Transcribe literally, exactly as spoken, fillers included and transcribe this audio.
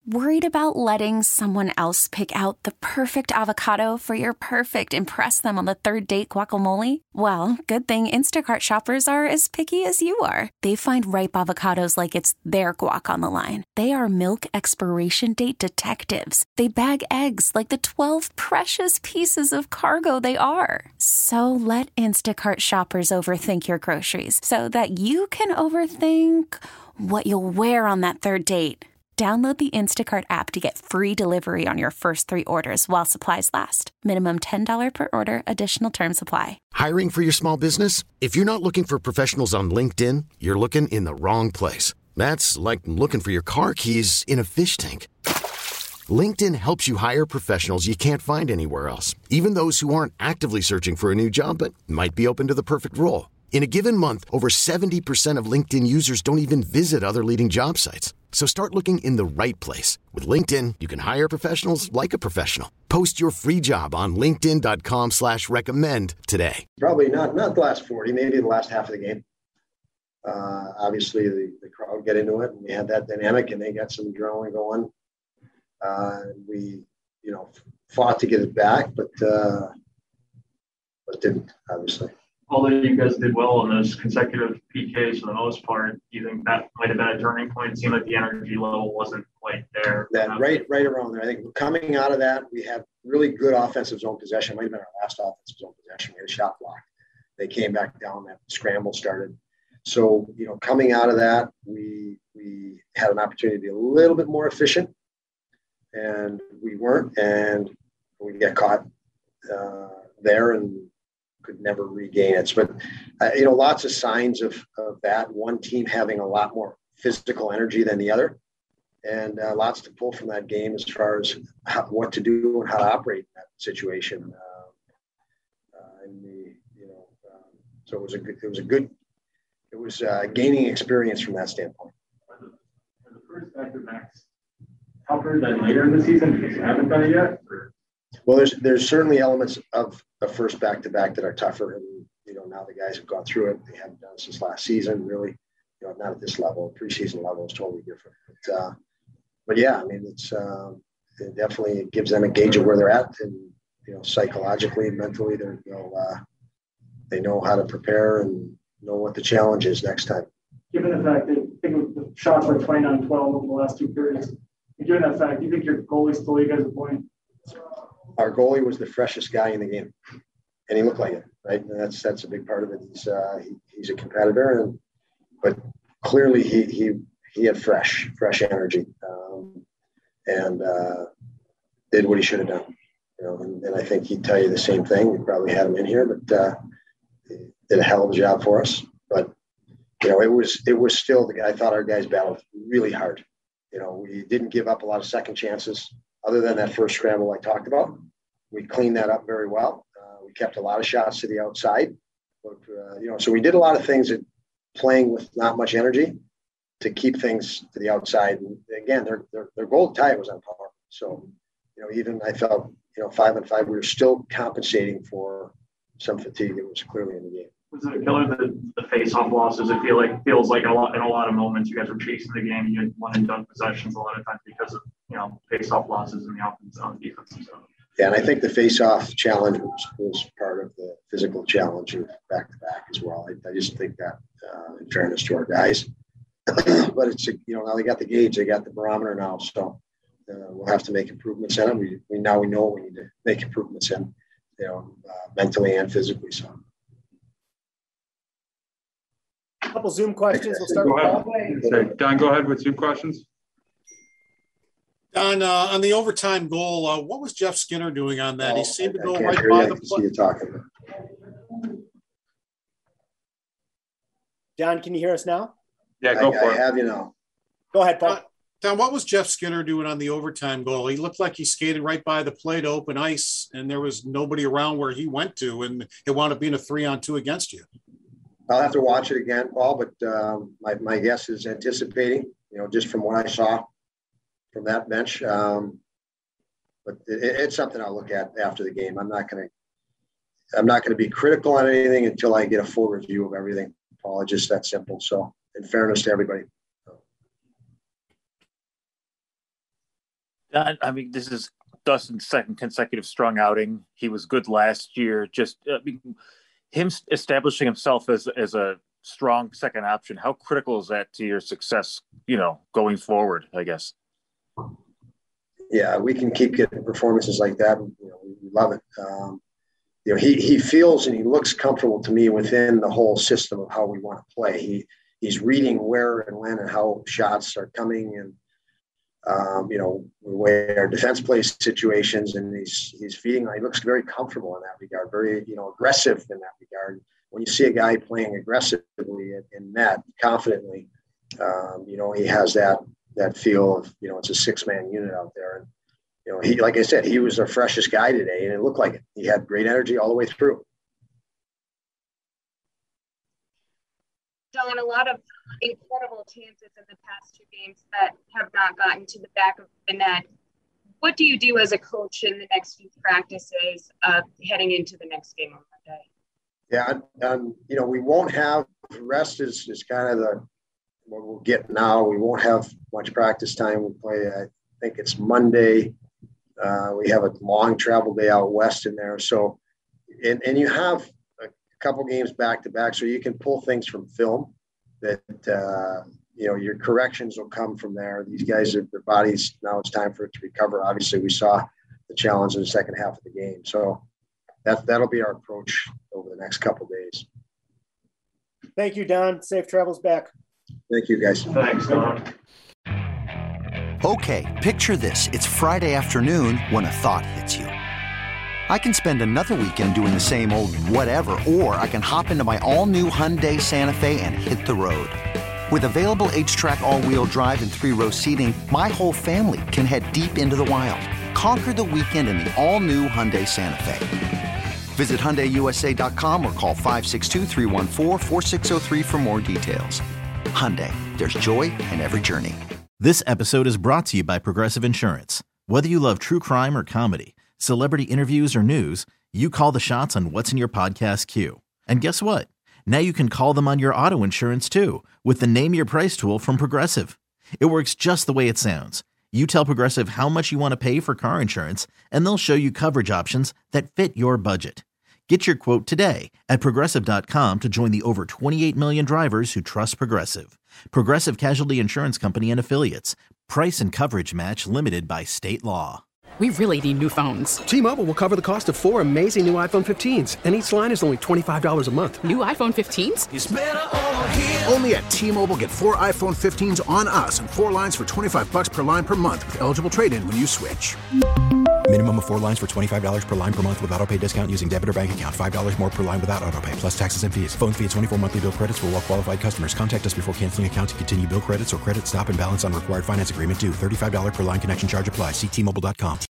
Worried about letting someone else pick out the perfect avocado for your perfect impress them on the third date guacamole? Well, good thing Instacart shoppers are as picky as you are. They find ripe avocados like it's their guac on the line. They are milk expiration date detectives. They bag eggs like the twelve precious pieces of cargo they are. So let Instacart shoppers overthink your groceries so that you can overthink what you'll wear on that third date. Download the Instacart app to get free delivery on your first three orders while supplies last. Minimum ten dollars per order. Additional terms apply. Hiring for your small business? If you're not looking for professionals on LinkedIn, you're looking in the wrong place. That's like looking for your car keys in a fish tank. LinkedIn helps you hire professionals you can't find anywhere else, even those who aren't actively searching for a new job but might be open to the perfect role. In a given month, over seventy percent of LinkedIn users don't even visit other leading job sites. So start looking in the right place. With LinkedIn, you can hire professionals like a professional. Post your free job on linkedin.com slash recommend today. Probably not not the last forty, maybe the last half of the game. Uh, obviously, the, the crowd get into it, and we had that dynamic, and they got some adrenaline going. Uh, we, you know, fought to get it back, but uh, but didn't, obviously. Although you guys did well on those consecutive P Ks for the most part, do you think that might have been a turning point? It seemed like the energy level wasn't quite there. That right, right around there. I think coming out of that, we had really good offensive zone possession. Might have been our last offensive zone possession. We had a shot block. They came back down. That scramble started. So, you know, coming out of that, we we had an opportunity to be a little bit more efficient, and we weren't, and we got caught uh, there and could never regain it. But, uh, you know, lots of signs of, of that. One team having a lot more physical energy than the other, and uh, lots to pull from that game as far as how, what to do and how to operate in that situation. Uh, uh, and the, you know, um, so it was a good, it was a good, it was uh, gaining experience from that standpoint. Are the, are the first back-to-backs tougher than later in the season because you haven't done it yet? Or? Well, there's there's certainly elements of the first back-to-back that are tougher, and you know now the guys have gone through it. They haven't done it since last season, really. You know, not at this level. Preseason level is totally different. But, uh, but yeah, I mean, it's uh, it definitely gives them a gauge of where they're at, and you know, psychologically, mentally, they're you know uh, they know how to prepare and know what the challenge is next time. Given the fact that I think the shots were twenty-nine twelve over the last two periods, and given that fact, do you think your goalie still you guys a point? Our goalie was the freshest guy in the game, and he looked like it, right? And that's that's a big part of it. He's uh, he, he's a competitor, and but clearly he he he had fresh fresh energy, um, and uh, did what he should have done. You know, and, and I think he'd tell you the same thing. We probably had him in here, but uh, he did a hell of a job for us. But you know, it was it was still the guy. I thought our guys battled really hard. You know, we didn't give up a lot of second chances. Other than that first scramble I talked about, we cleaned that up very well. Uh, we kept a lot of shots to the outside, but, uh, you know, so we did a lot of things that playing with not much energy to keep things to the outside. And again, their their, their goal to tie it was on power. So, you know, even I felt, you know, five and five, we were still compensating for some fatigue that was clearly in the game. Was it a killer, the, the face-off losses? It feel like feels like a lot in a lot of moments you guys were chasing the game. You had one and done possessions a lot of times because of you know face-off losses in the offense on defense and stuff. Yeah, and I think the face-off challenge was, was part of the physical challenge of back-to-back as well. I, I just think that, uh, in fairness to our guys, but it's a, you know now they got the gauge, they got the barometer now, so uh, we'll have to make improvements in it. We, we now we know what we need to make improvements in, you know, uh, mentally and physically. So. Couple Zoom questions. We'll start go with Paul. Don, go ahead with Zoom questions. Don, uh, on the overtime goal, uh, what was Jeff Skinner doing on that? Oh, he seemed to I, go I right hear by you. the I see you talking. John, can you hear us now? Yeah, go I, for I it. have you now. Go ahead, Paul. Uh, Don, what was Jeff Skinner doing on the overtime goal? He looked like he skated right by the plate, open ice, and there was nobody around where he went to, and it wound up being a three-on-two against you. I'll have to watch it again, Paul, but um, my, my guess is anticipating, you know, just from what I saw from that bench. Um, but it, it's something I'll look at after the game. I'm not going to, I'm not going to be critical on anything until I get a full review of everything, Paul. It's just that simple. So in fairness to everybody. I, I mean, this is Dustin's second consecutive strong outing. He was good last year. Just I mean, him establishing himself as as a strong second option. How critical is that to your success, you know, going forward, I guess? Yeah, we can keep getting performances like that. You know, we love it. Um, you know, he he feels and he looks comfortable to me within the whole system of how we want to play. He he's reading where and when and how shots are coming, and um, you know, the way our defense plays situations, and he's he's feeding. He looks very comfortable in that regard, very you know aggressive in that regard. When you see a guy playing aggressively in, in net, confidently, um, you know, he has that. that feel of, you know, it's a six man unit out there. And, you know, he, like I said, he was the freshest guy today and it looked like it. He had great energy all the way through. Don, a lot of incredible chances in the past two games that have not gotten to the back of the net. What do you do as a coach in the next few practices uh, heading into the next game on Monday? Yeah. Um, you know, we won't have rest is, is kind of the, what we'll get now. We won't have much practice time. We play, I think it's Monday. Uh, we have a long travel day out west in there. So, and, and you have a couple games back to back, so you can pull things from film that, uh, you know, your corrections will come from there. These guys, are, their bodies, now it's time for it to recover. Obviously, we saw the challenge in the second half of the game. So that, that'll be our approach over the next couple days. Thank you, Don. Safe travels back. Thank you, guys. Thanks, Don. Okay, picture this. It's Friday afternoon when a thought hits you. I can spend another weekend doing the same old whatever, or I can hop into my all-new Hyundai Santa Fe and hit the road. With available H-Track all-wheel drive and three-row seating, my whole family can head deep into the wild. Conquer the weekend in the all-new Hyundai Santa Fe. Visit Hyundai U S A dot com or call five six two, three one four, four six zero three for more details. Hyundai, there's joy in every journey. This episode is brought to you by Progressive Insurance. Whether you love true crime or comedy, celebrity interviews or news, you call the shots on what's in your podcast queue. And guess what? Now you can call them on your auto insurance too with the Name Your Price tool from Progressive. It works just the way it sounds. You tell Progressive how much you want to pay for car insurance, and they'll show you coverage options that fit your budget. Get your quote today at Progressive dot com to join the over twenty-eight million drivers who trust Progressive. Progressive Casualty Insurance Company and Affiliates. Price and coverage match limited by state law. We really need new phones. T-Mobile will cover the cost of four amazing new iPhone fifteens, and each line is only twenty-five dollars a month. New iPhone fifteens? It's better over here. Only at T-Mobile, get four iPhone fifteens on us and four lines for twenty-five bucks per line per month with eligible trade-in when you switch. Minimum of four lines for twenty-five dollars per line per month with autopay discount using debit or bank account. five dollars more per line without autopay, plus taxes and fees. Phone fee at twenty-four monthly bill credits for well-qualified customers. Contact us before canceling account to continue bill credits or credit stop and balance on required finance agreement due. thirty-five dollars per line connection charge applies. See T Mobile dot com.